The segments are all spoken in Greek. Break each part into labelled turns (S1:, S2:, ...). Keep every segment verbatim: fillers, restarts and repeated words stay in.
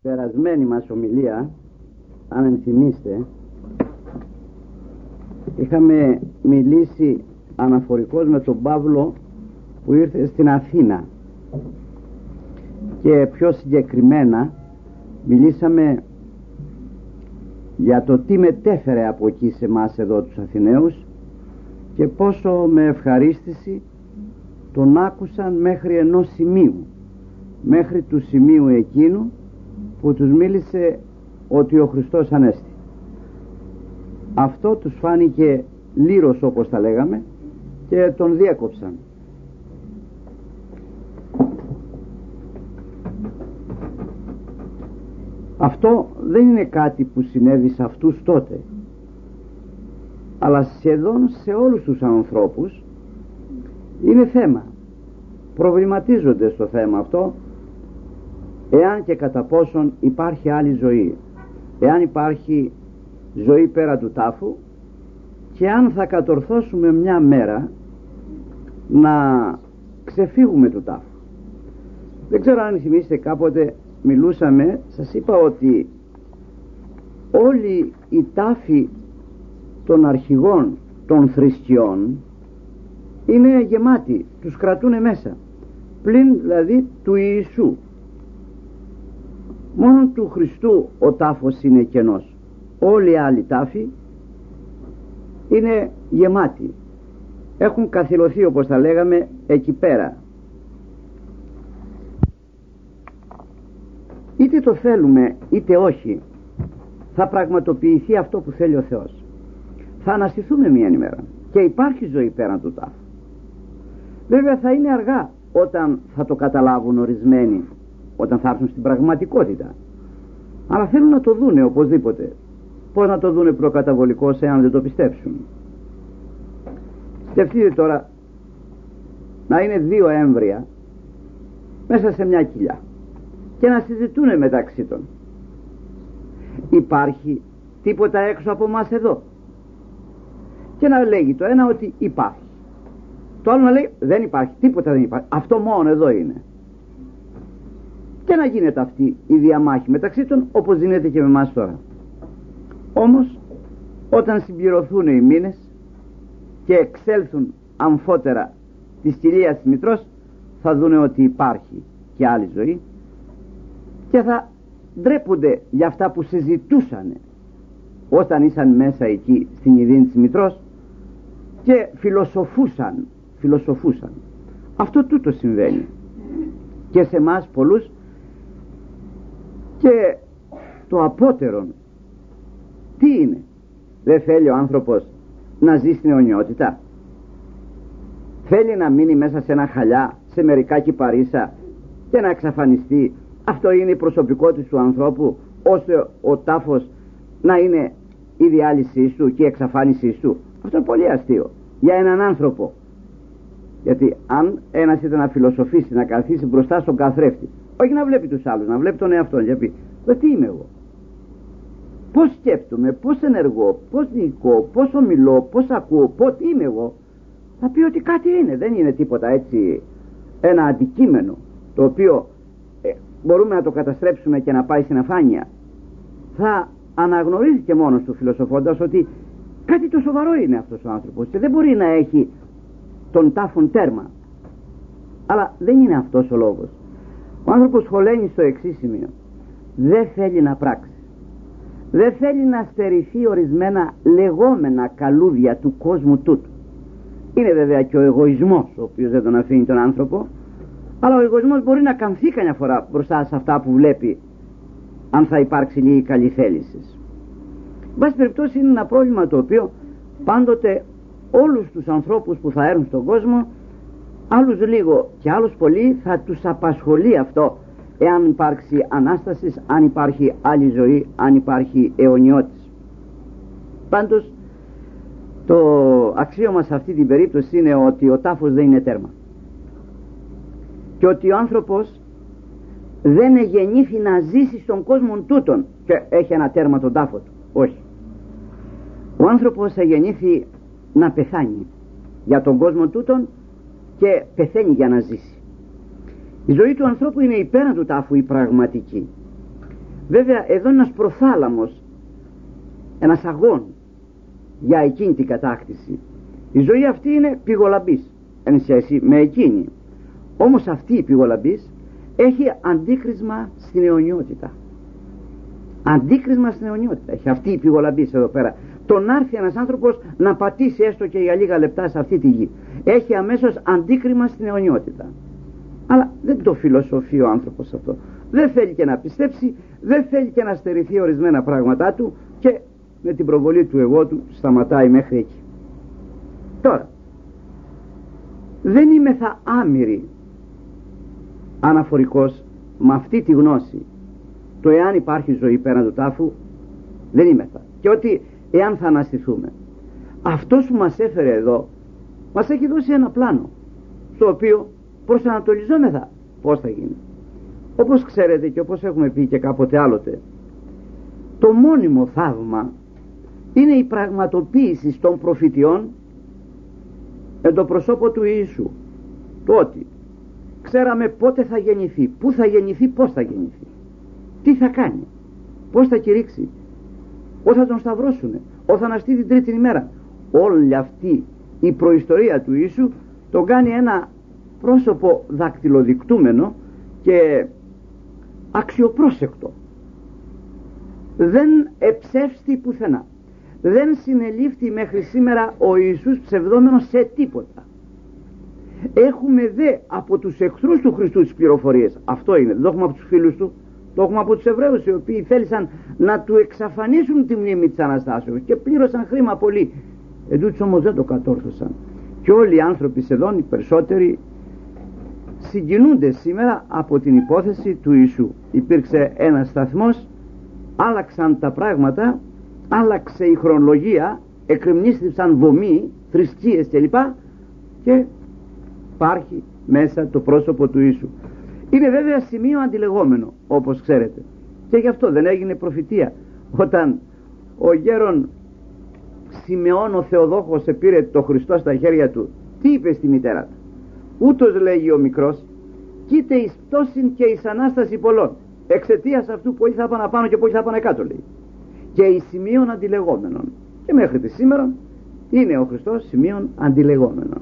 S1: Περασμένη μας ομιλία, αν ενθυμίστε, είχαμε μιλήσει αναφορικώς με τον Παύλο που ήρθε στην Αθήνα και πιο συγκεκριμένα μιλήσαμε για το τι μετέφερε από εκεί σε εμάς εδώ τους Αθηναίους και πόσο με ευχαρίστηση τον άκουσαν μέχρι ενός σημείου, μέχρι του σημείου εκείνου που τους μίλησε ότι ο Χριστός Ανέστη. Αυτό τους φάνηκε λύρος, όπως τα λέγαμε, και τον διέκοψαν. Αυτό δεν είναι κάτι που συνέβη σε αυτούς τότε, αλλά σχεδόν σε όλους τους ανθρώπους είναι θέμα. Προβληματίζονται στο θέμα αυτό, εάν και κατά πόσον υπάρχει άλλη ζωή, εάν υπάρχει ζωή πέρα του τάφου και αν θα κατορθώσουμε μια μέρα να ξεφύγουμε του τάφου. Δεν ξέρω αν θυμίστε, κάποτε μιλούσαμε, σας είπα ότι όλοι οι τάφοι των αρχηγών των θρησκειών είναι γεμάτοι, τους κρατούν μέσα, πλην δηλαδή του Ιησού. Μόνο του Χριστού ο τάφος είναι κενός. Όλοι οι άλλοι τάφοι είναι γεμάτοι, έχουν καθυλωθεί, όπως τα λέγαμε, εκεί πέρα. Είτε το θέλουμε είτε όχι, θα πραγματοποιηθεί αυτό που θέλει ο Θεός. Θα αναστηθούμε μια ημέρα και υπάρχει ζωή πέραν του τάφου. Βέβαια θα είναι αργά όταν θα το καταλάβουν ορισμένοι, όταν θα έρθουν στην πραγματικότητα, αλλά θέλουν να το δούνε οπωσδήποτε. Πώς να το δούνε προκαταβολικώς εάν δεν το πιστέψουν? Σκεφτείτε τώρα να είναι δύο έμβρια μέσα σε μια κοιλιά και να συζητούν μεταξύ των. Υπάρχει τίποτα έξω από μας εδώ? Και να λέγει το ένα ότι υπάρχει, το άλλο να λέει δεν υπάρχει, τίποτα δεν υπάρχει, αυτό μόνο εδώ είναι. Και να γίνεται αυτή η διαμάχη μεταξύ των, όπως γίνεται και με εμάς τώρα. Όμως όταν συμπληρωθούν οι μήνες και εξέλθουν αμφότερα της κοιλίας της μητρός, θα δούνε ότι υπάρχει και άλλη ζωή και θα ντρέπονται για αυτά που συζητούσαν όταν ήσαν μέσα εκεί στην ιδίνη της μητρός και φιλοσοφούσαν φιλοσοφούσαν αυτό τούτο συμβαίνει και σε εμάς πολλούς. Και το απότερον τι είναι? Δεν θέλει ο άνθρωπος να ζει στην αιωνιότητα? Θέλει να μείνει μέσα σε ένα χαλιά, σε μερικά κυπαρίσα και να εξαφανιστεί? Αυτό είναι η προσωπικότητα του ανθρώπου, ώστε ο τάφος να είναι η διάλυσή του και η εξαφάνισή του? Αυτό είναι πολύ αστείο για έναν άνθρωπο. Γιατί αν ένας ήταν να φιλοσοφήσει, να καθίσει μπροστά στον καθρέφτη, όχι να βλέπει τους άλλους, να βλέπει τον εαυτό του, και πει τι είμαι εγώ, πώς σκέφτομαι, πώς ενεργώ, πώς νικώ, πώς ομιλώ, πώς ακούω, πώς είμαι εγώ, θα πει ότι κάτι είναι, δεν είναι τίποτα έτσι ένα αντικείμενο το οποίο ε, μπορούμε να το καταστρέψουμε και να πάει στην αφάνεια. Θα αναγνωρίζει και μόνος του φιλοσοφώντας ότι κάτι το σοβαρό είναι αυτός ο άνθρωπος και δεν μπορεί να έχει τον τάφον τέρμα. Αλλά δεν είναι αυτός ο λόγος. Ο άνθρωπος χωλαίνει στο εξής σημείο: δεν θέλει να πράξει, δεν θέλει να στερηθεί ορισμένα λεγόμενα καλούδια του κόσμου τούτου. Είναι βέβαια και ο εγωισμός ο οποίος δεν τον αφήνει τον άνθρωπο, αλλά ο εγωισμός μπορεί να καμφθεί καμιά φορά μπροστά σε αυτά που βλέπει, αν θα υπάρξει λίγη καλή θέληση. Εν πάση περιπτώσει είναι ένα πρόβλημα το οποίο πάντοτε όλους τους ανθρώπους που θα έρθουν στον κόσμο, άλλους λίγο και άλλους πολύ, θα τους απασχολεί αυτό, εάν υπάρξει Ανάσταση, αν υπάρχει άλλη ζωή, αν υπάρχει αιωνιώτης. Πάντως το αξίωμα σε αυτή την περίπτωση είναι ότι ο τάφος δεν είναι τέρμα και ότι ο άνθρωπος δεν εγεννήθη να ζήσει στον κόσμο τούτον και έχει ένα τέρμα τον τάφο του. Όχι. Ο άνθρωπος εγεννήθη να πεθάνει για τον κόσμο τούτον και πεθαίνει για να ζήσει. Η ζωή του ανθρώπου είναι υπέραν του τάφου η πραγματική. Βέβαια εδώ είναι ένας προθάλαμος, ένας αγών για εκείνη την κατάκτηση. Η ζωή αυτή είναι πηγολαμπής εν σχέση με εκείνη. Όμως αυτή η πηγολαμπής έχει αντίκρισμα στην αιωνιότητα. Αντίκρισμα στην αιωνιότητα έχει αυτή η πηγολαμπής εδώ πέρα. Το να έρθει ένας άνθρωπος να πατήσει έστω και για λίγα λεπτά σε αυτή τη γη, έχει αμέσως αντίκρισμα στην αιωνιότητα. Αλλά δεν το φιλοσοφεί ο άνθρωπος αυτό. Δεν θέλει και να πιστέψει, δεν θέλει και να στερηθεί ορισμένα πράγματά του, και με την προβολή του εγώ του σταματάει μέχρι εκεί. Τώρα, δεν είμαι θα άμυρη αναφορικός με αυτή τη γνώση το εάν υπάρχει ζωή πέραν του τάφου. Δεν είμαι θα. Και ότι εάν θα αναστηθούμε, αυτός που μας έφερε εδώ μας έχει δώσει ένα πλάνο στο οποίο προσανατολιζόμεθα πώς θα γίνει. Όπως ξέρετε και όπως έχουμε πει και κάποτε άλλοτε, το μόνιμο θαύμα είναι η πραγματοποίηση των προφητιών εν το προσώπο του Ιησού. Το ότι ξέραμε πότε θα γεννηθεί, πού θα γεννηθεί, πώς θα γεννηθεί, τι θα κάνει, πώς θα κηρύξει, πώς θα τον σταυρώσουνε, πώς θα αναστεί την τρίτη ημέρα. Όλη αυτή η προϊστορία του Ιησού τον κάνει ένα πρόσωπο δακτυλοδεικτούμενο και αξιοπρόσεκτο. Δεν εψεύστη πουθενά, δεν συνελήφθη μέχρι σήμερα ο Ιησούς ψευδόμενος σε τίποτα. Έχουμε δε από τους εχθρούς του Χριστού τις πληροφορίες. Αυτό είναι, δεν το έχουμε από τους φίλους του, το έχουμε από τους Εβραίους, οι οποίοι θέλησαν να του εξαφανίσουν τη μνήμη της Αναστάσεως και πλήρωσαν χρήμα πολύ. Εντούτοις όμως δεν το κατόρθωσαν. Και όλοι οι άνθρωποι σχεδόν, οι περισσότεροι, συγκινούνται σήμερα από την υπόθεση του Ιησού. Υπήρξε ένας σταθμός, άλλαξαν τα πράγματα, άλλαξε η χρονολογία, εκρημνίστησαν βομοί, θρησκείες κλπ. Και υπάρχει μέσα το πρόσωπο του Ιησού. Είναι βέβαια σημείο αντιλεγόμενο, όπως ξέρετε, και γι' αυτό δεν έγινε προφητεία όταν ο γέρον Σιμεών ο Θεοδόχος επήρε το Χριστό στα χέρια του. Τι είπε στη μητέρα του? Ούτως λέγει ο μικρός, κοίται εις πτώσιν και εις ανάσταση πολλών, εξαιτίας αυτού πολλοί θα πάνε πάνω και πολλοί θα πάνε κάτω, λέει. Και εις σημείων αντιλεγόμενων, και μέχρι τη σήμερα είναι ο Χριστός σημείων αντιλεγόμενων.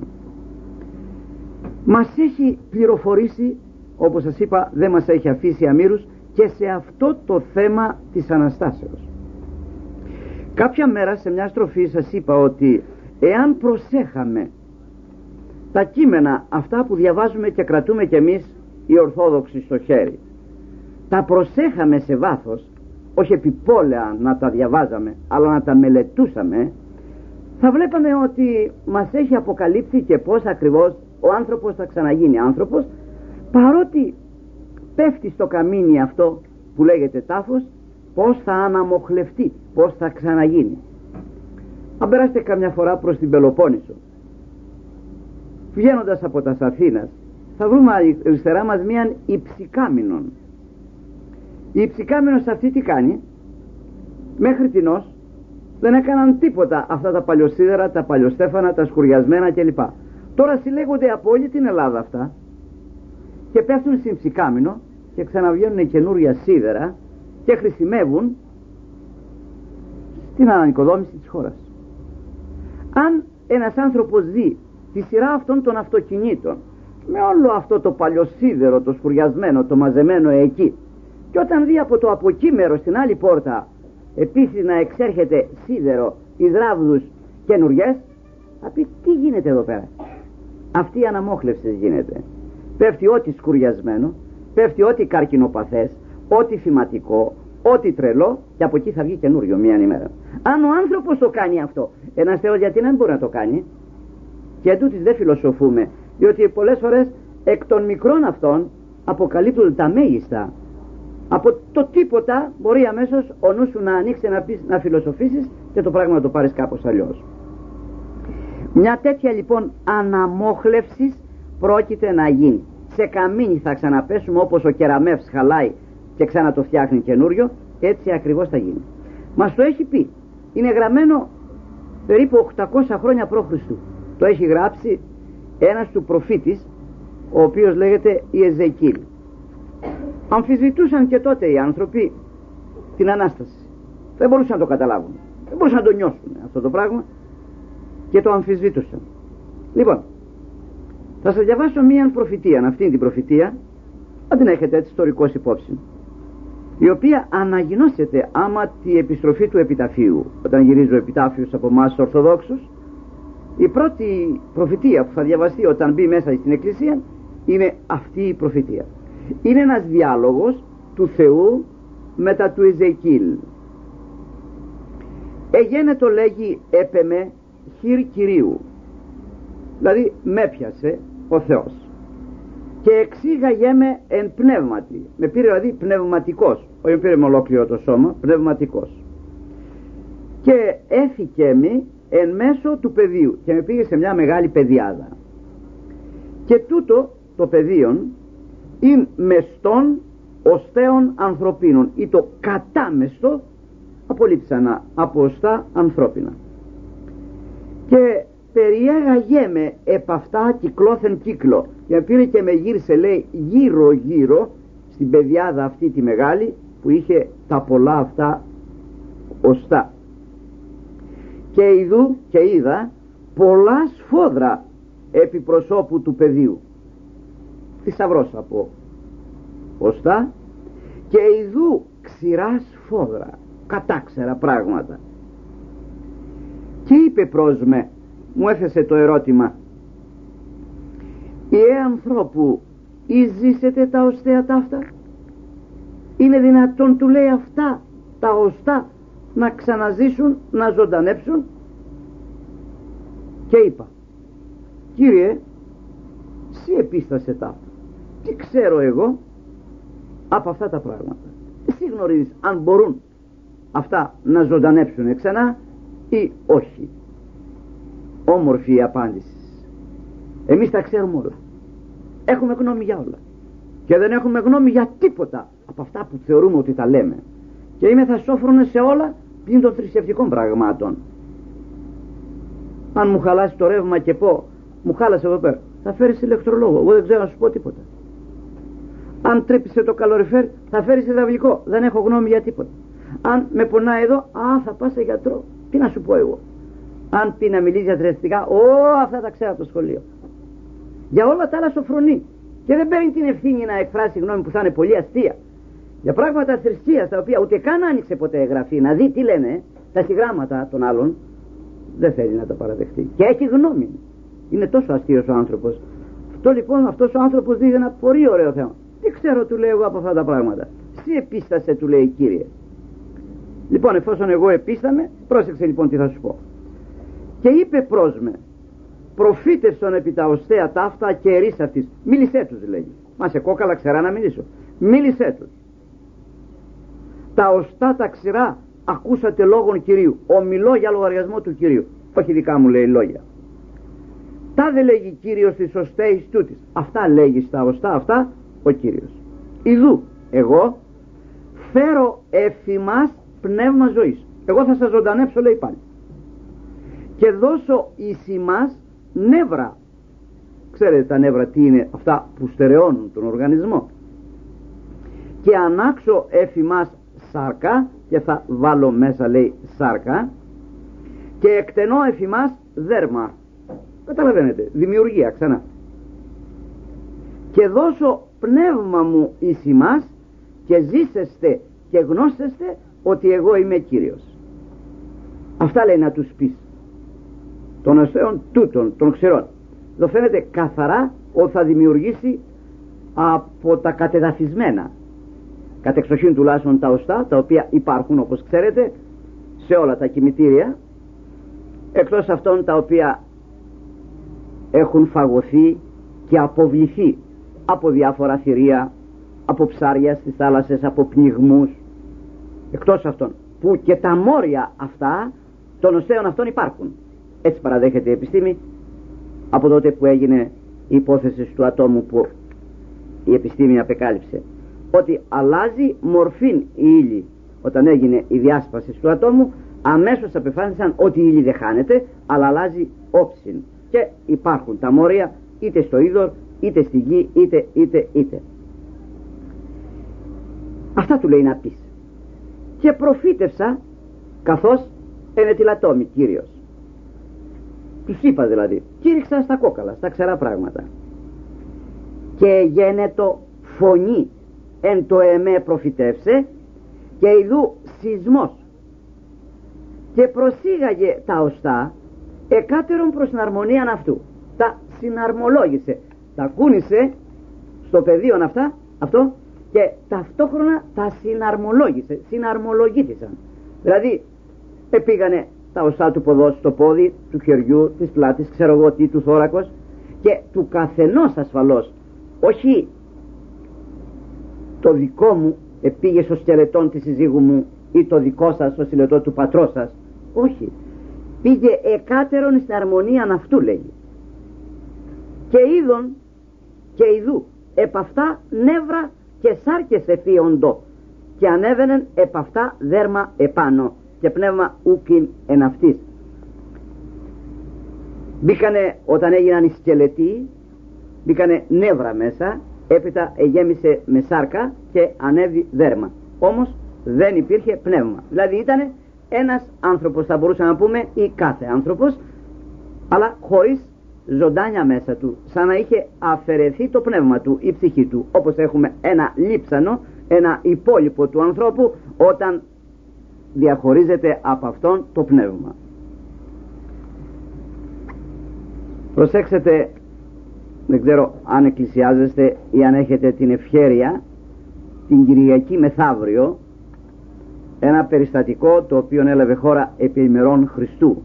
S1: Μας έχει πληροφορήσει, όπως σας είπα, δεν μας έχει αφήσει αμήρους και σε αυτό το θέμα της Αναστάσεως. Κάποια μέρα σε μια στροφή σας είπα ότι εάν προσέχαμε τα κείμενα αυτά που διαβάζουμε και κρατούμε κι εμείς οι Ορθόδοξοι στο χέρι, τα προσέχαμε σε βάθος, όχι επιπόλαια να τα διαβάζαμε, αλλά να τα μελετούσαμε, θα βλέπαμε ότι μας έχει αποκαλύψει και πώς ακριβώς ο άνθρωπος θα ξαναγίνει άνθρωπος, παρότι πέφτει στο καμίνι αυτό που λέγεται τάφος, πώς θα αναμοχλευτεί, πώς θα ξαναγίνει. Αν περάσετε καμιά φορά προς την Πελοπόννησο, βγαίνοντας από τα Αθήνας, θα βρούμε αριστερά μας μίαν Υψικάμινον. Η Υψικάμινος αυτή τι κάνει? Μέχρι τινός δεν έκαναν τίποτα αυτά τα παλιοσίδερα, τα παλιοστέφανα, τα σκουριασμένα κλπ. Τώρα συλλέγονται από όλη την Ελλάδα αυτά και πέφτουν στην Υψικάμινο και ξαναβγαίνουν καινούρια σίδερα και χρησιμεύουν στην ανανοικοδόμηση της χώρας. Αν ένας άνθρωπος δει τη σειρά αυτών των αυτοκινήτων με όλο αυτό το παλιοσίδερο, το σκουριασμένο, το μαζεμένο εκεί, και όταν δει από το αποκείμερο στην άλλη πόρτα επίσης να εξέρχεται σίδερο, υδράβδους καινουριές, θα πει τι γίνεται εδώ πέρα? Αυτή η αναμόχλευση γίνεται. Πέφτει ό,τι σκουριασμένο, πέφτει ό,τι καρκινοπαθές, ό,τι θυματικό, ό,τι τρελό, και από εκεί θα βγει καινούριο μία ημέρα. Αν ο άνθρωπος το κάνει αυτό, ένας Θεός γιατί να μπορεί να το κάνει? Και εντούτοις δεν φιλοσοφούμε, διότι πολλές φορές εκ των μικρών αυτών αποκαλύπτουν τα μέγιστα. Από το τίποτα μπορεί αμέσως ο νους σου να ανοίξει, να, πεις, να φιλοσοφήσεις και το πράγμα να το πάρεις κάπως αλλιώς. Μια τέτοια λοιπόν αναμόχλευση πρόκειται να γίνει. Σε καμίνι θα ξαναπέσουμε, όπως ο κεραμεύς χαλάει και ξανά το φτιάχνει καινούριο, έτσι ακριβώς θα γίνει. Μας το έχει πει. Είναι γραμμένο περίπου οκτακόσια χρόνια π.Χ. Το έχει γράψει ένας του προφήτης, ο οποίος λέγεται Ιεζεκίλ. Αμφισβητούσαν και τότε οι άνθρωποι την Ανάσταση. Δεν μπορούσαν να το καταλάβουν, δεν μπορούσαν να το νιώσουν αυτό το πράγμα και το αμφισβήτουσαν. Λοιπόν, θα σας διαβάσω μία προφητεία, αυτήν την προφητεία, αν την έχετε έτσι ιστορικός υπόψη, η οποία αναγινώσεται άμα τη επιστροφή του επιταφείου. Όταν γυρίζει ο επιτάφιος από εμάς Ορθοδόξους, η πρώτη προφητεία που θα διαβαστεί όταν μπει μέσα στην εκκλησία είναι αυτή η προφητεία. Είναι ένας διάλογος του Θεού μετά του Εζεκίλ. Εγένετο λέγει έπεμε χειρ Κυρίου, δηλαδή με πιάσε ο Θεός, και εξήγαγέ με εν πνεύματι, με πήρε δηλαδή πνευματικός, όχι πήρε με ολόκληρο το σώμα, πνευματικός, και έφηκε με εν μέσω του πεδίου και με πήγε σε μια μεγάλη πεδιάδα, και τούτο το πεδίον είναι μεστών οστέων ανθρωπίνων, ή το κατάμεστο απολύψανα από οστά ανθρώπινα, και περιέγαγέ με επ' αυτά κυκλώθεν κύκλο, και πήρε και με γύρισε, λέει, γύρω γύρω στην πεδιάδα αυτή τη μεγάλη που είχε τα πολλά αυτά οστά, και ειδού και είδα πολλά σφόδρα επί προσώπου του πεδίου, θησαυρός από οστά, και ειδού ξηρά σφόδρα, κατάξερα πράγματα, και είπε προς με, μου έθεσε το ερώτημα, «Ιε ανθρώπου, ή ζήσετε τα οστέα ταύτα? Είναι δυνατόν», του λέει, «αυτά τα οστά να ξαναζήσουν, να ζωντανέψουν?» Και είπα, «Κύριε, εσύ επίστασε ταύτα, τι ξέρω εγώ από αυτά τα πράγματα? Εσύ γνωρίζεις αν μπορούν αυτά να ζωντανέψουν ξανά ή όχι». Όμορφη η απάντηση. Εμείς τα ξέρουμε όλα, έχουμε γνώμη για όλα, και δεν έχουμε γνώμη για τίποτα από αυτά που θεωρούμε ότι τα λέμε, και είμαι θα σόφρονε σε όλα πλην των θρησκευτικών πραγμάτων. Αν μου χαλάσει το ρεύμα και πω, μου χάλασε εδώ πέρα, θα φέρεις ηλεκτρολόγο, εγώ δεν ξέρω να σου πω τίποτα. Αν τρύπησε το καλοριφέρ, θα φέρεις υδραυλικό, δεν έχω γνώμη για τίποτα. Αν με πονάει εδώ, α, θα πας σε γιατρό, τι να σου πω εγώ. Αν πει να μιλήσει γιατρευτικά, ω, αυτά τα ξέρω από το σχολείο. Για όλα τα άλλα σοφρονεί, και δεν παίρνει την ευθύνη να εκφράσει γνώμη που θα είναι πολύ αστεία. Για πράγματα θρησκείας, τα οποία ούτε καν άνοιξε ποτέ γραφή να δει τι λένε τα συγγράμματα των άλλων, δεν θέλει να τα παραδεχτεί. Και έχει γνώμη. Είναι τόσο αστείος ο άνθρωπος. Αυτό λοιπόν, αυτός ο άνθρωπος δίδει ένα πολύ ωραίο θέμα. Τι ξέρω, του λέει, εγώ από αυτά τα πράγματα? Εσύ επίστασε, του λέει, Κύριε. Λοιπόν, εφόσον εγώ επίσταμε, πρόσεξε λοιπόν τι θα σου πω. Και είπε προς με, προφήτευσον επί τα οστέα ταύτα και ερείς αυτής. Μίλησέ τους, λέγει. Μα σε κόκαλα ξερά να μιλήσω. Μίλησέ τους. Τα οστά τα ξηρά ακούσατε λόγων Κυρίου. Ομιλώ για λογαριασμό του Κυρίου. Όχι δικά μου, λέει, λόγια. Τα δε λέγει Κύριος στις οστέης τούτης. Αυτά λέγει στα οστά αυτά ο Κύριος. Ιδού εγώ φέρω εφημάς πνεύμα ζωής. Εγώ θα σας ζωντανέψω, λέει πάλι, και δώσω εις ημάς νεύρα. Ξέρετε τα νεύρα τι είναι? Αυτά που στερεώνουν τον οργανισμό. Και ανάξω εφημάς σάρκα, και θα βάλω μέσα, λέει, σάρκα, και εκτενώ εφημάς δέρμα. Καταλαβαίνετε, δημιουργία ξανά. Και δώσω πνεύμα μου εις ημάς, και ζήσεστε και γνώσεστε ότι εγώ είμαι Κύριος. Αυτά λέει να τους πεις των οστέων τούτων, των ξηρών. Εδώ φαίνεται καθαρά ότι θα δημιουργήσει από τα κατεδαφισμένα, κατ' εξοχήν τουλάχιστον τα οστά, τα οποία υπάρχουν, όπως ξέρετε, σε όλα τα κημητήρια, εκτός αυτών τα οποία έχουν φαγωθεί και αποβληθεί από διάφορα θηρία, από ψάρια στις θάλασσες, από πνιγμούς, εκτός αυτών που και τα μόρια αυτά των οστέων αυτών υπάρχουν. Έτσι παραδέχεται η επιστήμη από τότε που έγινε η υπόθεση του ατόμου, που η επιστήμη απεκάλυψε ότι αλλάζει μορφήν η ύλη. Όταν έγινε η διάσπαση του ατόμου, αμέσως απεφάνισαν ότι η ύλη δεν χάνεται, αλλά αλλάζει όψιν, και υπάρχουν τα μόρια είτε στο είδωρ, είτε στη γη, είτε είτε είτε. Αυτά του λέει να πεις. και προφήτευσα καθώς ενετιλατώμη Κύριος. Τους είπα δηλαδή, κήρυξα στα κόκαλα, στα ξερά πράγματα. Και γένετο φωνή εν το εμέ προφητεύσε, και ειδού σεισμός, και προσήγαγε τα οστά εκάτερον προς την αρμονίαν αυτού. Τα συναρμολόγησε, τα κούνησε στο πεδίο αυτά, αυτό, και ταυτόχρονα τα συναρμολόγησε, συναρμολογήθησαν. Δηλαδή επήγανε τα οστά του ποδός, το πόδι, του χεριού, της πλάτης, ξέρω εγώ τι, του θώρακος, και του καθενός ασφαλώς, όχι το δικό μου επήγε στο σκελετόν της συζύγου μου ή το δικό σας στο σκελετό του πατρός σας, όχι, πήγε εκάτερον στην αρμονία αυτού, λέγει. Και είδον και ειδού επ' αυτά νεύρα και σάρκες εφίοντο, και ανέβαινεν επ' αυτά δέρμα επάνω, και πνεύμα ούκιν εν αυτής. Μπήκανε, όταν έγιναν οι σκελετοί, μπήκανε νεύρα μέσα, έπειτα εγέμισε με σάρκα και ανέβη δέρμα. Όμως δεν υπήρχε πνεύμα. Δηλαδή ήταν ένας άνθρωπος, θα μπορούσαμε να πούμε, ή κάθε άνθρωπος, αλλά χωρίς ζωντάνια μέσα του, σαν να είχε αφαιρεθεί το πνεύμα του, η ψυχή του, όπως έχουμε ένα λείψανο, ένα υπόλοιπο του ανθρώπου, όταν διαχωρίζεται από αυτόν το πνεύμα. Προσέξτε, δεν ξέρω αν εκκλησιάζεστε ή αν έχετε την ευχέρεια, την Κυριακή μεθαύριο, ένα περιστατικό το οποίο έλαβε χώρα επί ημερών Χριστού.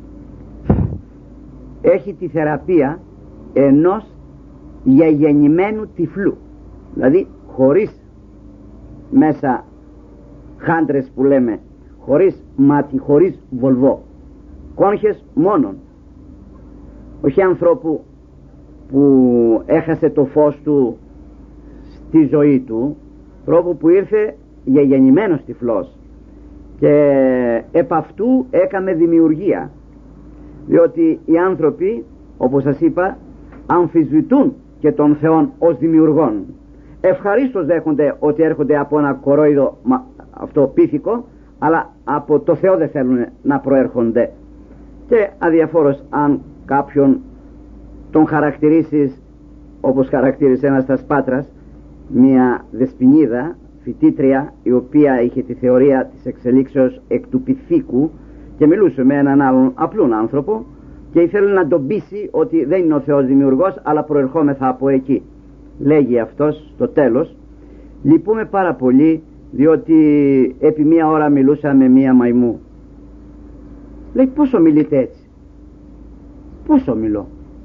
S1: Έχει τη θεραπεία ενός γεγεννημένου τυφλού, δηλαδή χωρίς μέσα χάντρες που λέμε, χωρίς μάτι, χωρίς βολβό, κόνχες μόνον, όχι ανθρώπου που έχασε το φως του στη ζωή του, ανθρώπου που ήρθε γεγεννημένος τυφλός, και επ' αυτού έκαμε δημιουργία, διότι οι άνθρωποι, όπως σας είπα, αμφισβητούν και τον Θεόν ως δημιουργόν. Ευχαρίστως δέχονται ότι έρχονται από ένα κορόιδο αυτό πίθηκο, αλλά από το Θεό δεν θέλουν να προέρχονται. Και αδιαφόρος αν κάποιον τον χαρακτηρίσεις όπως χαρακτήρισε ένας τας Πάτρας, μια δεσποινίδα φοιτήτρια, η οποία είχε τη θεωρία της εξελίξεως εκ του πυθίκου, και μιλούσε με έναν άλλον απλούν άνθρωπο και ήθελε να τον πείσει ότι δεν είναι ο Θεός δημιουργός, αλλά προερχόμεθα από εκεί. Λέγει αυτός στο τέλος, λυπούμε πάρα πολύ, διότι επί μία ώρα μιλούσα με μία μαϊμού. Λέει, πόσο μιλείτε έτσι? Πόσο μιλώ?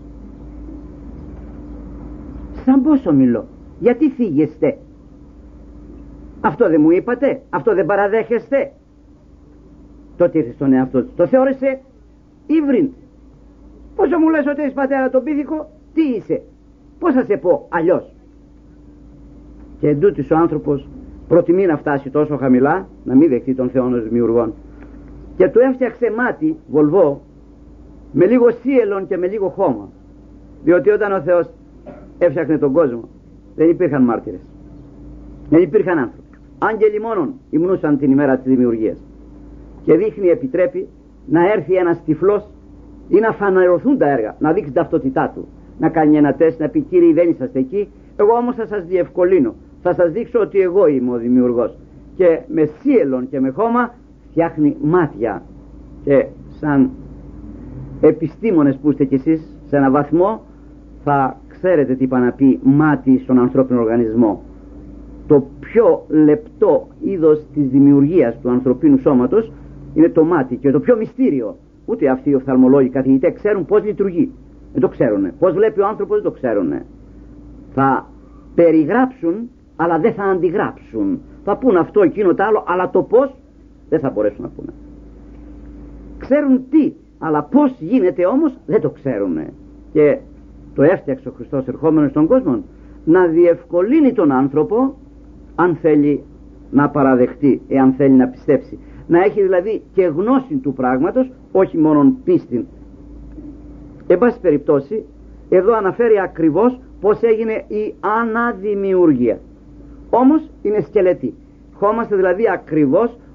S1: Σαν πόσο μιλώ? Γιατί φύγεστε? Αυτό δεν μου είπατε? Αυτό δεν παραδέχεστε? Τότε ήρθε στον εαυτό του, το θεώρησε ύβριν. Πόσο μου λες ότι έχεις πατέρα τον πίθηκο? Τι είσαι? Πώς θα σε πω αλλιώς? Και εντούτοις ο άνθρωπος προτιμεί να φτάσει τόσο χαμηλά, να μην δεχτεί τον Θεό ως δημιουργόν, και του έφτιαξε μάτι βολβό με λίγο σύελον και με λίγο χώμα, διότι όταν ο Θεός έφτιαχνε τον κόσμο δεν υπήρχαν μάρτυρες, δεν υπήρχαν άνθρωποι, άγγελοι μόνον υμνούσαν την ημέρα της δημιουργίας. Και δείχνει, επιτρέπει να έρθει ένας τυφλός ή να φανερωθούν τα έργα, να δείξει την ταυτότητά του, να κάνει ένα τεστ, να πει, κύριοι δεν είσαστε εκεί, εγώ όμως θα σας διευκολύνω, θα σας δείξω ότι εγώ είμαι ο δημιουργός. Και με σύελον και με χώμα φτιάχνει μάτια, και σαν επιστήμονες που είστε κι εσείς σε έναν βαθμό θα ξέρετε τι είπα να πει μάτι στον ανθρώπινο οργανισμό. Το πιο λεπτό είδος της δημιουργίας του ανθρωπίνου σώματος είναι το μάτι, και το πιο μυστήριο. Ούτε αυτοί οι οφθαλμολόγοι καθηγητές ξέρουν πώς λειτουργεί, δεν το ξέρουν. Πώς βλέπει ο άνθρωπος, δεν το ξέρουν. Θα περιγράψουν αλλά δεν θα αντιγράψουν, θα πούν αυτό εκείνο το άλλο, αλλά το πώς δεν θα μπορέσουν να πούνε. Ξέρουν τι, αλλά πώς γίνεται όμως δεν το ξέρουν. Και το έφτιαξε ο Χριστός ερχόμενος στον κόσμο να διευκολύνει τον άνθρωπο, αν θέλει να παραδεχτεί, εάν θέλει να πιστέψει, να έχει δηλαδή και γνώση του πράγματος, όχι μόνον πίστη. Εν πάση περιπτώσει, εδώ αναφέρει ακριβώς πως έγινε η αναδημιουργία. Όμως είναι σκελετή. Χώμαστε δηλαδή ακριβώς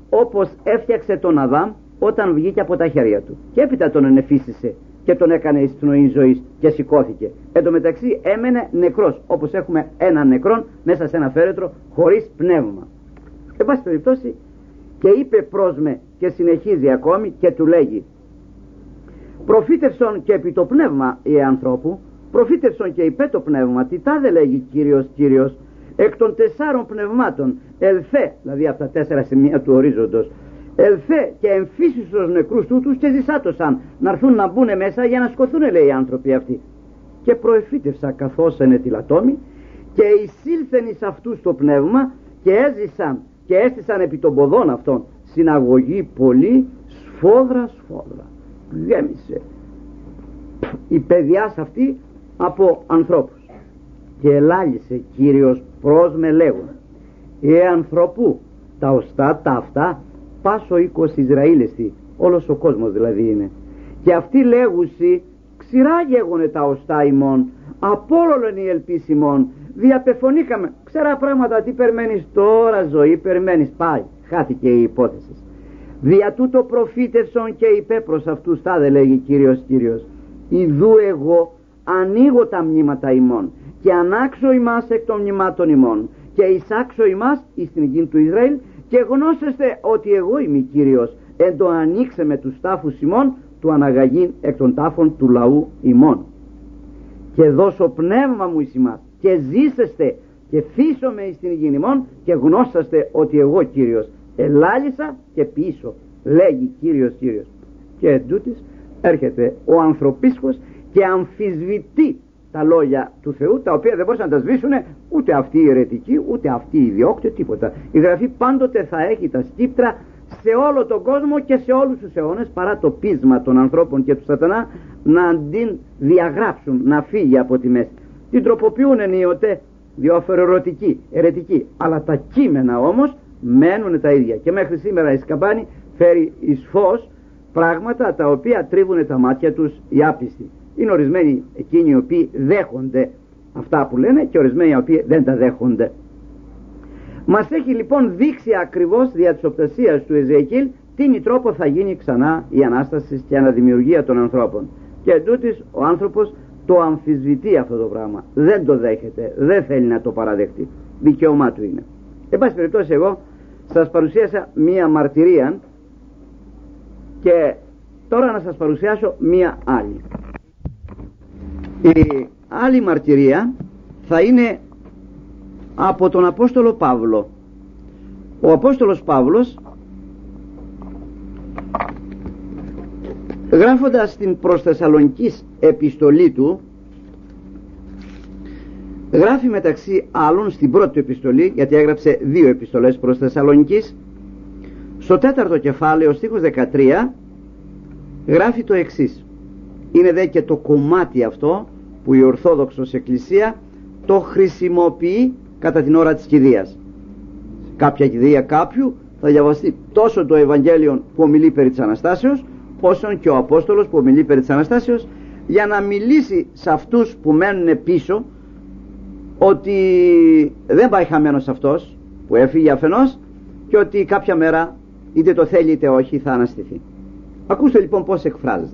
S1: όπως έφτιαξε τον Αδάμ όταν βγήκε από τα χέρια του, και έπειτα τον ενεφύσισε και τον έκανε εις πνοή ζωής και σηκώθηκε. Εν τω μεταξύ έμενε νεκρός, όπως έχουμε έναν νεκρόν μέσα σε ένα φέρετρο χωρίς πνεύμα. Εν πάση περιπτώσει, και είπε προς με, και συνεχίζει ακόμη και του λέγει: προφήτευσον και επί το πνεύμα η ανθρώπου, προφήτευσον και υπέ το πνεύμα, τι τάδε λέγει Κύριος Κύριος, εκ των τεσσάρων πνευμάτων ελθέ, δηλαδή από τα τέσσερα σημεία του ορίζοντος, ελθέ και εμφύσεις τους νεκρούς τούτους και ζησάτωσαν να έρθουν να μπουν μέσα για να σκοθούν, λέει, οι άνθρωποι αυτοί. Και προεφήτευσα καθώς ενετιλατόμοι και εισήλθεν εις αυτούς το πνεύμα και έζησαν και έστησαν επί των ποδών αυτών συναγωγή πολύ σφόδρα σφόδρα. Γέμισε η παιδιάς αυτή από ανθρώπους. Και ελάλησε Κύριος προς με λέγον: ε ανθρωπού τα οστά τα αυτά πάσο οίκος Ισραήλεστη, όλος ο κόσμος δηλαδή είναι, και αυτοί λέγουσι ξηρά γέγονε τα οστά ημών, απόλολον η ελπίς ημών, διαπεφωνήκαμε. Ξερά πράγματα, τι περιμένεις τώρα, ζωή περιμένεις? Πάει, χάθηκε η υπόθεση. Δια τούτο προφήτευσον και είπε προς αυτούς τάδε, λέγει Κύριος Κύριος, ιδού εγώ ανοίγω τα μνήματα ημών και ανάξω ημάς εκ των μνημάτων ημών και εισάξω ημάς εις την γη του Ισραήλ, και γνώσεστε ότι εγώ είμαι Κύριος, εν το ανοίξε με τους τάφους ημών του αναγαγήν εκ των τάφων του λαού ημών, και δώσω πνεύμα μου εις ημάς και ζήσεστε και φύσομαι εις την γη ημών, και γνώσαστε ότι εγώ Κύριος ελάλησα και πίσω, λέγει Κύριος Κύριος. Και εντούτοις έρχεται ο ανθρωπίσκος και αμφισβητεί τα λόγια του Θεού, τα οποία δεν μπορούσαν να τα σβήσουν ούτε αυτοί οι αιρετικοί, ούτε αυτοί οι ιδιόκτες, τίποτα. Η Γραφή πάντοτε θα έχει τα σκύπτρα σε όλο τον κόσμο και σε όλους τους αιώνες, παρά το πείσμα των ανθρώπων και του σατανά να την διαγράψουν, να φύγει από τη μέση. Την τροποποιούν ενίοτε, διόφερο αιρετικοί, αλλά τα κείμενα όμως μένουν τα ίδια. Και μέχρι σήμερα η σκαμπάνη φέρει εις φως πράγματα τα οποία τρίβουν τα μάτια τους οι άπιστοι. Είναι ορισμένοι εκείνοι οι οποίοι δέχονται αυτά που λένε και ορισμένοι οι οποίοι δεν τα δέχονται. Μας έχει λοιπόν δείξει ακριβώς δια της οπτασίας του Εζεκίλ τι τρόπο θα γίνει ξανά η Ανάσταση και η αναδημιουργία των ανθρώπων. Και εντούτοις ο άνθρωπος το αμφισβητεί αυτό το πράγμα, δεν το δέχεται, δεν θέλει να το παραδεχτεί, δικαίωμά του είναι. Εν πάση περιπτώσει, εγώ σας παρουσίασα μία μαρτυρία και τώρα να σας παρουσιάσω μία άλλη. Η άλλη μαρτυρία θα είναι από τον Απόστολο Παύλο. Ο Απόστολος Παύλος, γράφοντας την προς Θεσσαλονικής επιστολή του, γράφει μεταξύ άλλων στην πρώτη επιστολή, γιατί έγραψε δύο επιστολές προς Θεσσαλονικής, στο τέταρτο κεφάλαιο στίχος δεκατρία γράφει το εξής. Είναι δε και το κομμάτι αυτό που η Ορθόδοξος Εκκλησία το χρησιμοποιεί κατά την ώρα της κηδείας. Κάποια κηδεία κάποιου θα διαβαστεί τόσο το Ευαγγέλιο που ομιλεί περί της Αναστάσεως, όσο και ο Απόστολος που ομιλεί περί της Αναστάσεως, για να μιλήσει σε αυτούς που μένουν πίσω ότι δεν πάει χαμένος αυτός που έφυγε αφενός, και ότι κάποια μέρα είτε το θέλει είτε όχι θα αναστηθεί. Ακούστε λοιπόν πως εκφράζεται.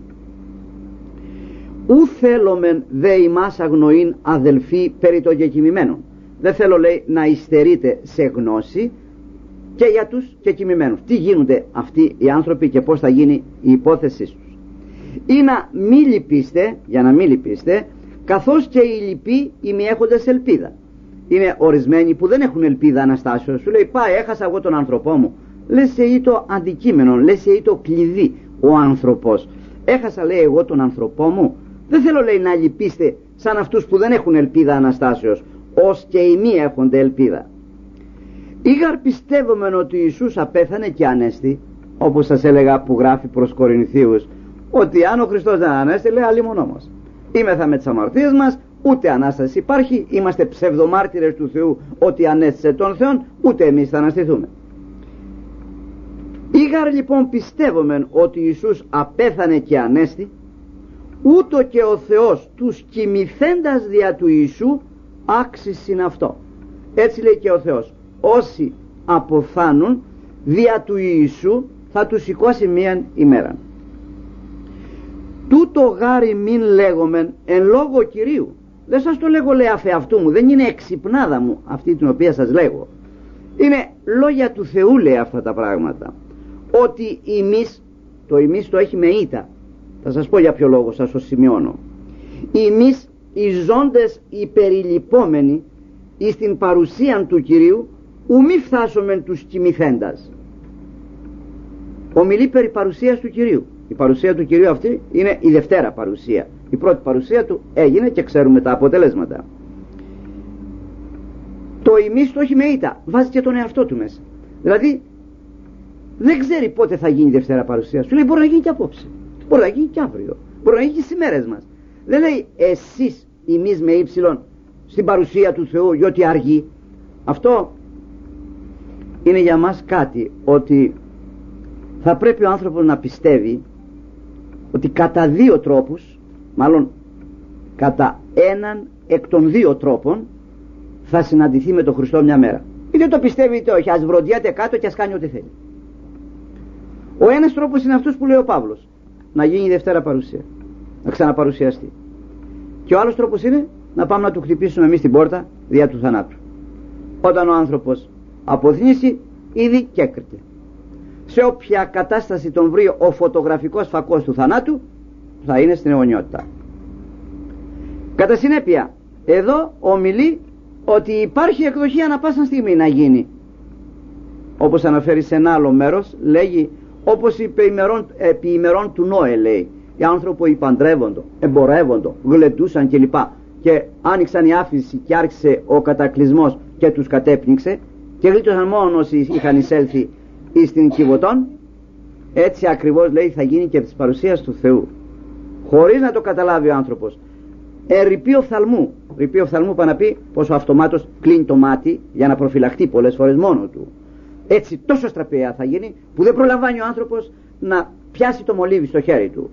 S1: Ου θέλομεν δε ημάς αγνοήν αδελφοί περί των κεκοιμημένων. Δεν θέλω, λέει, να υστερείτε σε γνώση και για τους κεκοιμημένους. Τι γίνονται αυτοί οι άνθρωποι και πως θα γίνει η υπόθεσή τους. Ή να μη λυπήστε, για να μη λυπήστε, καθώς και οι λοιποί οι μη έχοντες ελπίδα. Είναι ορισμένοι που δεν έχουν ελπίδα Αναστάσεως. Σου λέει, πάει, έχασα εγώ τον άνθρωπό μου. Λες ή το αντικείμενο, λες ή το κλειδί, ο άνθρωπος. Έχασα, λέει, εγώ τον άνθρωπό μου. Δεν θέλω, λέει, να λυπήστε σαν αυτούς που δεν έχουν ελπίδα Αναστάσεως, ως και οι μη έχονται ελπίδα. Ήγαρ πιστεύομεν ότι Ιησούς απέθανε και ανέστη, όπως σας έλεγα που γράφει προς Κορινθίους, ότι αν ο Χριστός δεν ανέστη, λέει, αλλήμον όμως. Είμεθα με τις αμαρτίες μας, ούτε Ανάσταση υπάρχει, είμαστε ψευδομάρτυρες του Θεού ότι ανέστησε τον Θεόν, ούτε εμείς θα αναστηθούμε. Ήγαρ λοιπόν πιστεύομεν ότι Ιησούς απέθανε και ανέστη, ούτω και ο Θεός τους κοιμηθέντας δια του Ιησού άξισιν αυτό. Έτσι λέει και ο Θεός, όσοι αποθάνουν δια του Ιησού θα του σηκώσει μίαν ημέρα. Τούτο γάρι μην λέγομεν εν λόγω Κυρίου. Δεν σας το λέγω λέει αφεαυτού μου, δεν είναι εξυπνάδα μου αυτή την οποία σας λέγω. Είναι λόγια του Θεού λέει αυτά τα πράγματα. Ότι εμείς, το εμείς το έχει με ήττα. Θα σας πω για ποιο λόγο, σας το σημειώνω. Εμείς οι ζώντες οι περιλυπόμενοι εις την παρουσίαν του Κυρίου ου μη φτάσομεν τους κοιμηθέντας. Ομιλεί περί παρουσίας του Κυρίου. Η παρουσία του Κυρίου αυτή είναι η δευτέρα παρουσία. Η πρώτη παρουσία του έγινε και ξέρουμε τα αποτελέσματα. Το ημίς το έχει με ήττα, βάζει και τον εαυτό του μέσα. Δηλαδή δεν ξέρει πότε θα γίνει η δευτέρα παρουσία. Σου λέει μπορεί να γίνει και απόψε, μπορεί να γίνει και αύριο, μπορεί να γίνει και στις μέρες μας. Δεν λέει εσείς ημίς με ύψιλον στην παρουσία του Θεού διότι αργεί. Αυτό είναι για μας κάτι, ότι θα πρέπει ο άνθρωπος να πιστεύει ότι κατά δύο τρόπους, μάλλον κατά έναν εκ των δύο τρόπων, θα συναντηθεί με τον Χριστό μια μέρα. Είτε το πιστεύει είτε όχι, ας βροντιέται κάτω και ας κάνει ό,τι θέλει. Ο ένας τρόπος είναι αυτός που λέει ο Παύλος, να γίνει η δευτέρα παρουσία, να ξαναπαρουσιαστεί. Και ο άλλος τρόπος είναι να πάμε να του χτυπήσουμε εμείς την πόρτα δια του θανάτου. Όταν ο άνθρωπος αποθνήσει, ήδη και έκρητε. Σε όποια κατάσταση τον βρει ο φωτογραφικός φακός του θανάτου, θα είναι στην αιωνιότητα. Κατά συνέπεια, εδώ ομιλεί ότι υπάρχει εκδοχή ανά πάσα στιγμή να γίνει. Όπως αναφέρει σε ένα άλλο μέρος, λέγει όπως επί ημερών, επί ημερών του Νόε, λέει, οι άνθρωποι παντρεύοντο, εμπορεύοντο, γλεντούσαν κλπ. Και άνοιξαν η άφηση και άρχισε ο κατακλυσμός και τους κατέπνιξε και γλίτωσαν μόνο όσοι είχαν εισέλθει εις την Κιβωτών. Έτσι ακριβώς λέει θα γίνει και της παρουσίας του Θεού, χωρίς να το καταλάβει ο άνθρωπος. Ε, ρηπεί οφθαλμού, ρηπεί οφθαλμού πάει να πει πως ο αυτομάτως κλείνει το μάτι για να προφυλαχτεί πολλές φορές μόνο του. Έτσι τόσο στραπέα θα γίνει που δεν προλαμβάνει ο άνθρωπος να πιάσει το μολύβι στο χέρι του.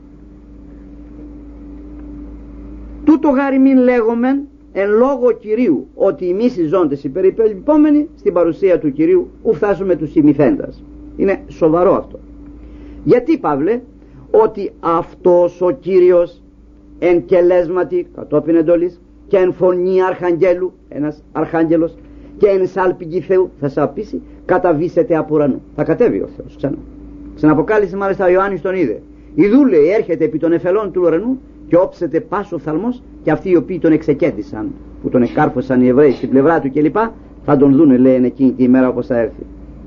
S1: Τούτο γάρι μην λέγομεν εν λόγω Κυρίου, ότι εμείς οι ζώντες οι περιπελειπόμενοι στην παρουσία του Κυρίου ου φτάσουμε τους ημιθέντας. Είναι σοβαρό αυτό. Γιατί, Παύλε, ότι αυτός ο Κύριος εν κελέσματι κατόπιν εντολής και εν φωνή αρχαγγέλου, ένας αρχάγγελος, και εν σάλπιγγι Θεού θα σε απίσει, καταβήσετε από ουρανού. Θα κατέβει ο Θεός ξανά. Στην Αποκάλυψη μάλιστα ο Ιωάννης τον είδε. Ιδού λέει έρχεται επί των εφελών του ουρανού και όψεται πάσο οφθαλμός, και αυτοί οι οποίοι τον εξεκέντησαν, που τον εκάρφωσαν οι Εβραίοι στην πλευρά του κλπ, θα τον δούνε, λέει, εκείνη τη ημέρα όπως θα έρθει.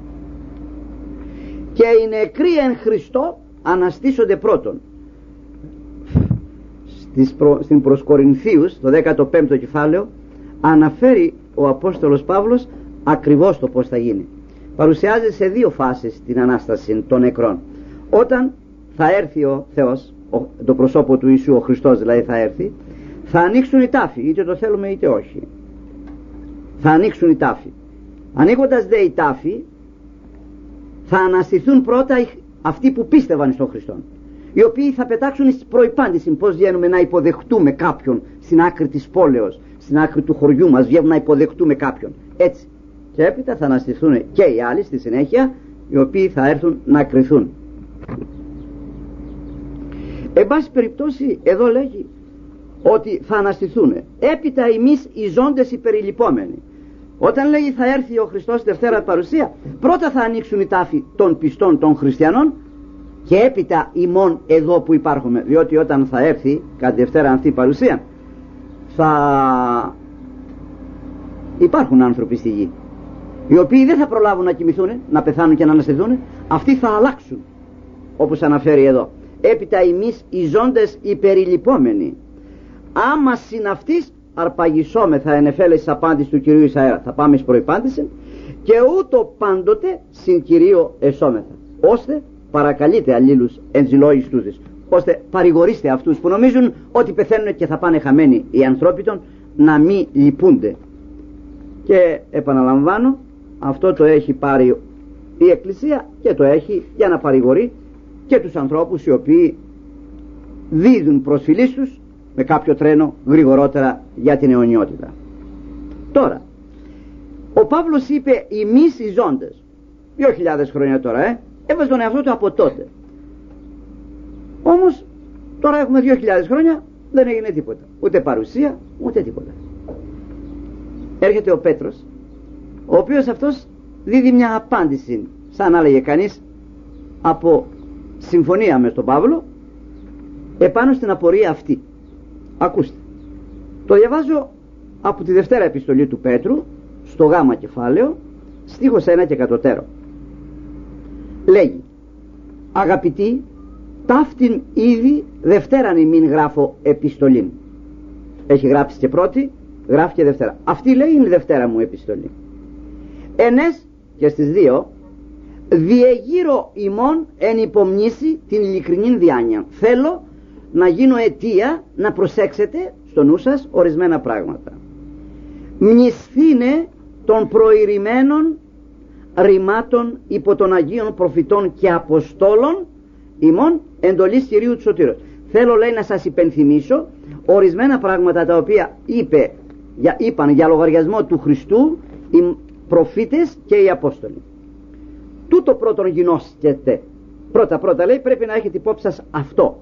S1: Και οι νεκροί εν Χριστώ αναστήσονται πρώτον. Προ... Στην προς Κορινθίους, το δέκατο πέμπτο κεφάλαιο, αναφέρει ο Απόστολος Παύλος ακριβώς το πώς θα γίνει. Παρουσιάζει σε δύο φάσεις την Ανάσταση των νεκρών. Όταν θα έρθει ο Θεός, το προσώπο του Ιησού, ο Χριστός δηλαδή θα έρθει, θα ανοίξουν οι τάφοι, είτε το θέλουμε είτε όχι. Θα ανοίξουν οι τάφοι. Ανοίγοντας δε οι τάφοι, θα αναστηθούν πρώτα αυτοί που πίστευαν στον Χριστό, οι οποίοι θα πετάξουν στην προϋπάντηση. Πώς βγαίνουμε να υποδεχτούμε κάποιον στην άκρη της πόλεως, στην άκρη του χωριού μας, βγαίνουμε να υποδεχτούμε κάποιον. Έτσι. Και έπειτα θα αναστηθούν και οι άλλοι στη συνέχεια, οι οποίοι θα έρθουν να κριθούν. Εν πάση περιπτώσει, εδώ λέγει ότι θα αναστηθούν. Έπειτα εμείς οι ζώντες οι περιλυπόμενοι. Όταν λέγει θα έρθει ο Χριστός στη δευτέρα παρουσία, πρώτα θα ανοίξουν οι τάφοι των πιστών των χριστιανών και έπειτα ημών εδώ που υπάρχουμε. Διότι όταν θα έρθει κατά τη δευτέρα αυτή παρουσία, θα υπάρχουν άνθρωποι στη γη, οι οποίοι δεν θα προλάβουν να κοιμηθούν, να πεθάνουν και να αναστηθούν. Αυτοί θα αλλάξουν, όπως αναφέρει εδώ. Έπειτα εμείς οι ζώντες οι περιλυπόμενοι, άμα συναυτής αρπαγισόμεθα εν εφέλεσης απάντηση του Κυρίου Ισαέρα. Θα πάμε εις προϋπάντηση και ούτω πάντοτε συν Κυρίω εσώμεθα, ώστε παρακαλείτε αλλήλους εν ζηλόγης τούτης, ώστε παρηγορήστε αυτούς που νομίζουν ότι πεθαίνουν και θα πάνε χαμένοι οι ανθρώπιτον, να μην λυπούνται. Και επαναλαμβάνω, αυτό το έχει πάρει η Εκκλησία και το έχει για να παρηγορεί και τους ανθρώπους οι οποίοι δίδουν προσφυλής τους με κάποιο τρένο γρηγορότερα για την αιωνιότητα. Τώρα, ο Παύλος είπε εμείς οι ζώντες. δύο χιλιάδες χρόνια τώρα, ε, έβαζε τον εαυτό του από τότε. Όμως τώρα έχουμε δύο χιλιάδες χρόνια, δεν έγινε τίποτα, ούτε παρουσία ούτε τίποτα. Έρχεται ο Πέτρος, ο οποίος αυτός δίδει μια απάντηση, σαν να έλεγε κανείς, από συμφωνία με τον Παύλο επάνω στην απορία αυτή. Ακούστε, το διαβάζω από τη Δευτέρα επιστολή του Πέτρου στο γάμα κεφάλαιο, στίχος ένα και κατωτέρω. Λέγει: αγαπητοί, ταύτην ήδη Δευτέραν ημίν γράφω επιστολήν. Έχει γράψει και πρώτη, γράφει και Δευτέρα. Αυτή, λέει, είναι η Δευτέρα μου επιστολή. Ενές και στις δύο, διεγείρω ημών εν υπομνήσει την ειλικρινήν διάνοια. Θέλω να γίνω αιτία να προσέξετε στο νου σας ορισμένα πράγματα. Μνησθήνε των προηρημένων ρημάτων υπό των Αγίων Προφητών και Αποστόλων ημών εντολής Κυρίου του Σωτήρος. Θέλω, λέει, να σας υπενθυμίσω ορισμένα πράγματα τα οποία είπε, για, είπαν για λογαριασμό του Χριστού οι προφήτες και οι Απόστολοι. Τούτο πρώτον γινώσκεται. Πρώτα πρώτα, λέει, πρέπει να έχετε υπόψη σας αυτό,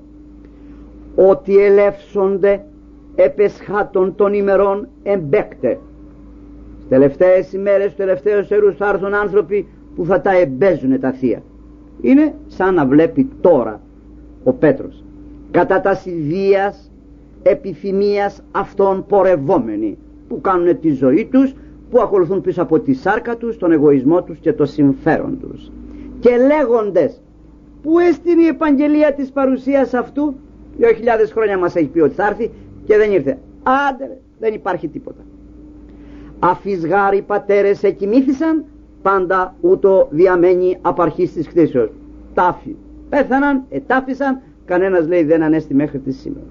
S1: ότι ελεύσονται επεσχάτων των ημερών εμπέκτε. Στις τελευταίες ημέρες, στους τελευταίους αιρούς θα έρθουν άνθρωποι που θα τα εμπέζουν τα θεία. Είναι σαν να βλέπει τώρα ο Πέτρος, κατά τα ιδίας επιθυμίας αυτών πορευόμενοι, που κάνουν τη ζωή τους, που ακολουθούν πίσω από τη σάρκα τους, τον εγωισμό τους και το συμφέρον τους, και λέγοντες, πού έστεινε η επαγγελία της παρουσίας αυτού? Δύο χιλιάδες χρόνια μας έχει πει ότι θα έρθει και δεν ήρθε. Άντε, δεν υπάρχει τίποτα. Αφισγάροι πατέρες εκοιμήθησαν, πάντα ούτω διαμένει απ' αρχής της κτήσεως. Τάφοι πέθαναν, ετάφησαν, κανένας, λέει, δεν ανέστη μέχρι τη σήμερα.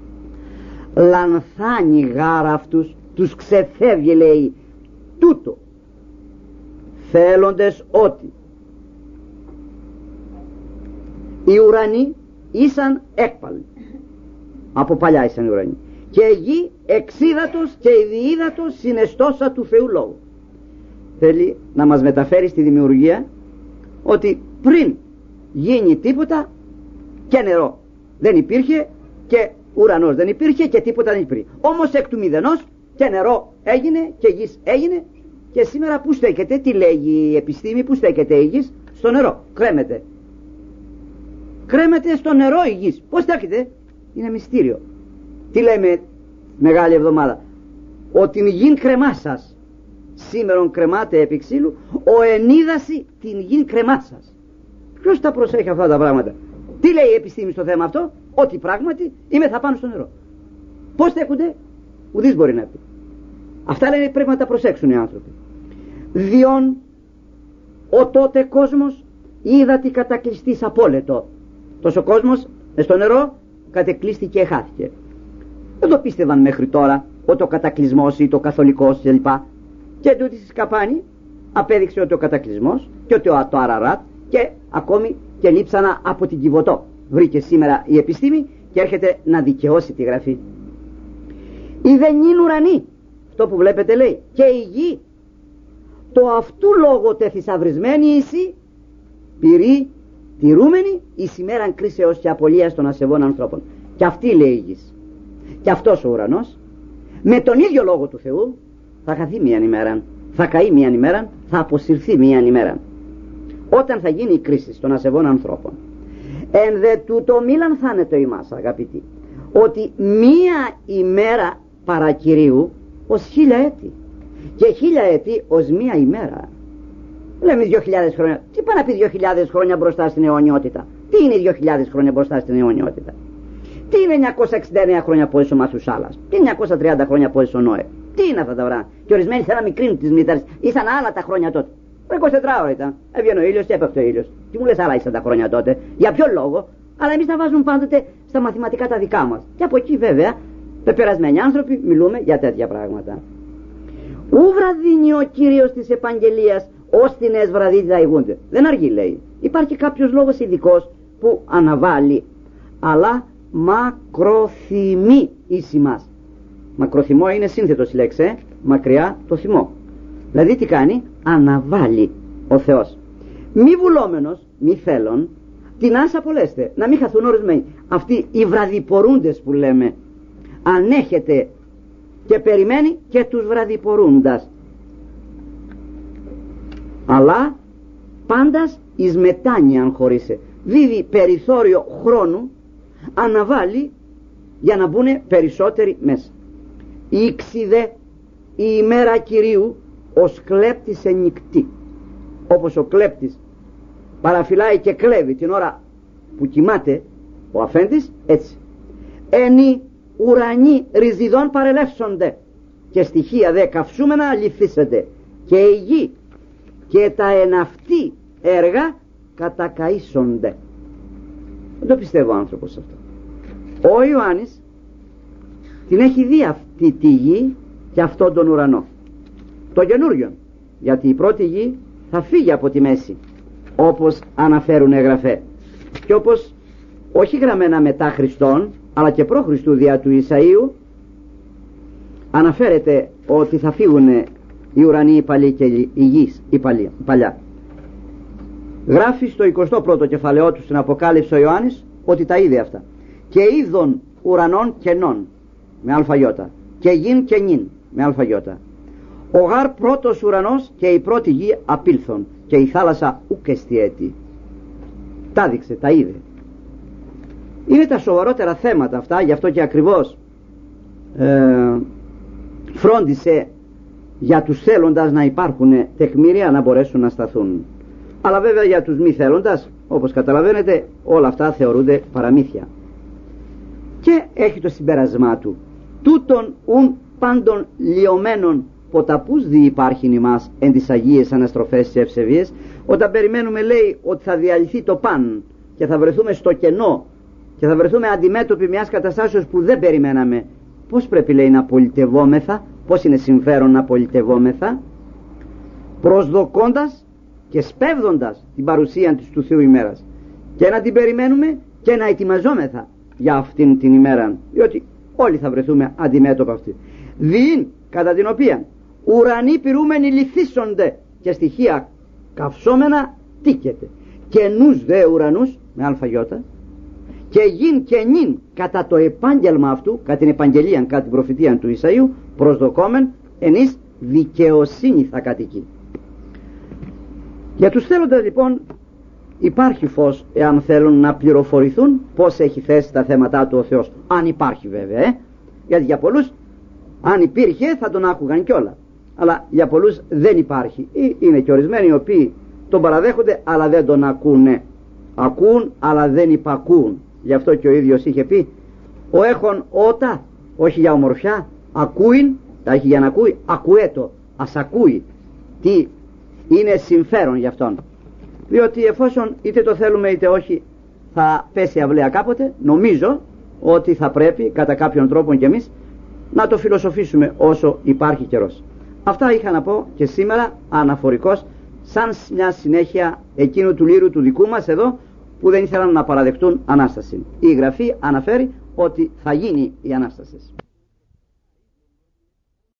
S1: Λανθάνει γάρα αυτούς, τους ξεφεύγει, λέει, τούτο, θέλοντες ότι οι ουρανοί ήσαν έκπαλοι, από παλιά ήσαν οι ουρανοί, και η γη εξίδατος και η διίδατος συναισθώσα του Θεού λόγου. Θέλει να μας μεταφέρει στη δημιουργία ότι πριν γίνει τίποτα και νερό δεν υπήρχε και ουρανός δεν υπήρχε και τίποτα δεν υπήρχε. Όμως εκ του μηδενός και νερό έγινε και γης έγινε, και σήμερα που στέκεται, τι λέγει η επιστήμη, που στέκεται η γης? Στο νερό, κρέμεται. Κρέμεται στο νερό η γης. Πώς στέκεται? Είναι μυστήριο. Τι λέμε Μεγάλη Εβδομάδα? Ότι η γη κρεμάσας. Σήμερον κρεμάται επί ξύλου, ο ενίδαση την γη κρεμάσας. Ποιος τα προσέχει αυτά τα πράγματα? Τι λέει η επιστήμη στο θέμα αυτό? Ότι πράγματι είμαι θα πάνω στο νερό. Πώς στέκονται? Ουδής μπορεί να πει. Αυτά, λένε, πρέπει να τα προσέξουν οι άνθρωποι. Διόν ο τότε κόσμος είδατη κατακλειστής απόλετο. Τόσο κόσμος στο νερό κατεκλείστηκε και χάθηκε. Δεν το πίστευαν μέχρι τώρα ότι ο κατακλυσμός ή το καθολικός κλπ. Και τούτη στη Σκαπάνη απέδειξε ότι ο κατακλυσμός και ότι ο το Αραράτ και ακόμη και Λείψανα από την Κιβωτό βρήκε σήμερα η επιστήμη και έρχεται να δικαιώσει τη γραφή. Η δενήν ουρανή, αυτό που βλέπετε, λέει, και η γη, το αυτού λόγο τε θησαυρισμένη ისი, πυρή τηρούμενη εις ημέραν κρίσεως και απολίας των ασεβών ανθρώπων. Και αυτή, λέει, η γης και αυτός ο ουρανός με τον ίδιο λόγο του Θεού θα χαθεί μίαν ημέραν, θα καεί μίαν ημέραν, θα αποσυρθεί μίαν ημέραν, όταν θα γίνει η κρίση των ασεβών ανθρώπων. Εν δε τούτο μη λανθάνετο ημάς, αγαπητοί, ότι μία ημέρα παρακυρίου ως χίλια έτη και χίλια έτη ως μία ημέρα. Λέμε δύο χιλιάδες χρόνια. Τι πάει να πει δύο χιλιάδες χρόνια μπροστά στην αιωνιότητα? Τι είναι δύο χιλιάδες χρόνια μπροστά στην αιωνιότητα? Τι είναι εννιακόσια εξήντα εννέα χρόνια που έζησε ο Μαθουσάλας? Τι είναι εννιακόσια τριάντα χρόνια που έζησε ο Νόε? Τι είναι αυτά τα πράγματα? Και ορισμένοι θέλουν να μικρύνουν τις μήταρες. Ήσαν άλλα τα χρόνια τότε. είκοσι τέσσερα ώρα ήταν. Έβγαινε ο ήλιος και έπεφτε ο ήλιος. Τι μου λες, άλλα ήσαν τα χρόνια τότε? Για ποιο λόγο? Αλλά εμείς τα βάζουμε πάντοτε στα μαθηματικά τα δικά μας. Και από εκεί, βέβαια, πεπερασμένοι άνθρωποι μιλούμε για τέτοια πράγματα. Ου βραδύνει ο Κύριος της Επαγγελίας ως την εσβραδίτητα ηγούνται. Δεν αργεί, λέει. Υπάρχει κάποιος λόγος ειδικός που αναβάλει, αλλά μακροθυμεί εις ημάς. Μακροθυμώ είναι σύνθετος λέξη, ε? Μακριά το θυμό. Δηλαδή τι κάνει? Αναβάλει ο Θεός. Μη βουλόμενος, μη θέλων, την άσα απολέστε, να μην χαθούν ορισμένοι. Αυτοί οι βραδιπορούντες που λέμε, ανέχεται και περιμένει και τους βραδιπορούντας, αλλά πάντας εις μετάνοια αν χωρίσε, δίδει περιθώριο χρόνου, αναβάλει για να μπουν περισσότεροι μέσα. Ήξιδε η ημέρα Κυρίου ως κλέπτης ενικτή, όπως ο κλέπτης παραφυλάει και κλέβει την ώρα που κοιμάται ο αφέντης, έτσι ενι ουρανοί ριζιδών παρελεύσονται και στοιχεία δε καυσούμενα αληθίσσονται και η γη και τα εναυτή έργα κατακαΐσονται. Δεν το πιστεύω ο άνθρωπος αυτό. Ο Ιωάννης την έχει δει αυτή τη γη και αυτόν τον ουρανό, το καινούριο, γιατί η πρώτη γη θα φύγει από τη μέση, όπως αναφέρουν εγγραφέ, και όπως όχι γραμμένα μετά Χριστόν αλλά και προ Χριστού δια του Ισαΐου αναφέρεται ότι θα φύγουν οι ουρανοί οι παλιοί και η γης η παλιά. Γράφει στο εικοστό πρώτο κεφαλαιό του στην Αποκάλυψη ο Ιωάννης ότι τα είδε αυτά. Και είδων ουρανών κενών με αλφαγιώτα και γην και νυν με αλφαγιώτα. Ο γάρ πρώτος ουρανός και η πρώτη γη απήλθον και η θάλασσα ουκ εστιέτη. Τα δείξε, τα είδε. Είναι τα σοβαρότερα θέματα αυτά, γι' αυτό και ακριβώς ε, φρόντισε για τους θέλοντας να υπάρχουν τεκμήρια να μπορέσουν να σταθούν. Αλλά βέβαια για τους μη θέλοντας, όπως καταλαβαίνετε, όλα αυτά θεωρούνται παραμύθια. Και έχει το συμπέρασμά του: τούτον ουν πάντων λιωμένων ποταπούς δι υπάρχειν ημάς εν τις Αγίες αναστροφές και ευσεβίες. Όταν περιμένουμε, λέει, ότι θα διαλυθεί το παν και θα βρεθούμε στο κενό και θα βρεθούμε αντιμέτωποι μιας καταστάσεως που δεν περιμέναμε, πώς πρέπει, λέει, να πολιτευόμεθα, πώς είναι συμφέρον να πολιτευόμεθα? Προσδοκώντας και σπέβδοντας την παρουσία της του Θεού ημέρας, και να την περιμένουμε και να ετοιμαζόμεθα για αυτήν την ημέρα, διότι όλοι θα βρεθούμε αντιμέτωπα αυτή. Διήν κατά την οποία ουρανοί πυρούμενοι λυθίσσονται και στοιχεία καυσόμενα τίκεται, και νους δε ουρανούς με αλφαγιώτα και γιν και νυν κατά το επάγγελμα αυτού, κατά την επαγγελία, κατά την προφητεία του Ισαΐου, προσδοκόμεν ενείς δικαιοσύνη θα κατοικεί. Για τους θέλοντας λοιπόν υπάρχει φως, εάν θέλουν να πληροφορηθούν πως έχει θέσει τα θέματά του ο Θεός, αν υπάρχει βέβαια, ε? γιατί για πολλούς αν υπήρχε θα τον άκουγαν κιόλα, αλλά για πολλούς δεν υπάρχει. Ή είναι και ορισμένοι οι οποίοι τον παραδέχονται αλλά δεν τον ακούνε, ακούν αλλά δεν υπακούν. Γι' αυτό και ο ίδιος είχε πει: ο έχων ότα, όχι για ομορφιά, ακούειν, τα έχει για να ακούει, ακουέτο, ας ακούει τι είναι συμφέρον για αυτόν. Διότι εφόσον είτε το θέλουμε είτε όχι θα πέσει αυλαία κάποτε, νομίζω ότι θα πρέπει κατά κάποιον τρόπο και εμείς να το φιλοσοφήσουμε όσο υπάρχει καιρός. Αυτά είχα να πω και σήμερα αναφορικώς, σαν μια συνέχεια εκείνου του λύρου του δικού μας εδώ, που δεν ήθελαν να παραδεχτούν Ανάσταση. Η Γραφή αναφέρει ότι θα γίνει η Ανάσταση.